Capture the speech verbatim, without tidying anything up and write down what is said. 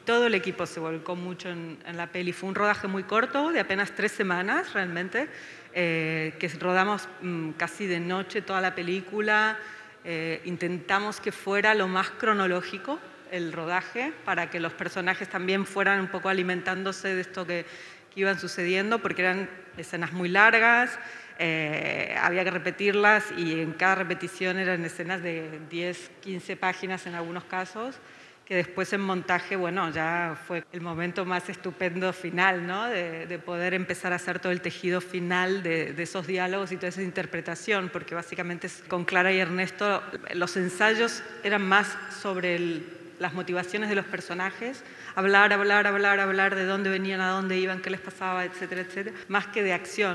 todo el equipo se volcó mucho en, en la peli. Fue un rodaje muy corto, de apenas tres semanas realmente, eh, que rodamos mmm, casi de noche toda la película. Eh, intentamos que fuera lo más cronológico el rodaje, para que los personajes también fueran un poco alimentándose de esto que, que iban sucediendo, porque eran escenas muy largas, eh, había que repetirlas y en cada repetición eran escenas de diez, quince páginas en algunos casos, que después en montaje, bueno, ya fue el momento más estupendo final, ¿no? De, de poder empezar a hacer todo el tejido final de, de esos diálogos y toda esa interpretación, porque básicamente con Clara y Ernesto los ensayos eran más sobre el, las motivaciones de los personajes, hablar, hablar, hablar, hablar de dónde venían, a dónde iban, qué les pasaba, etcétera, etcétera, más que de acción.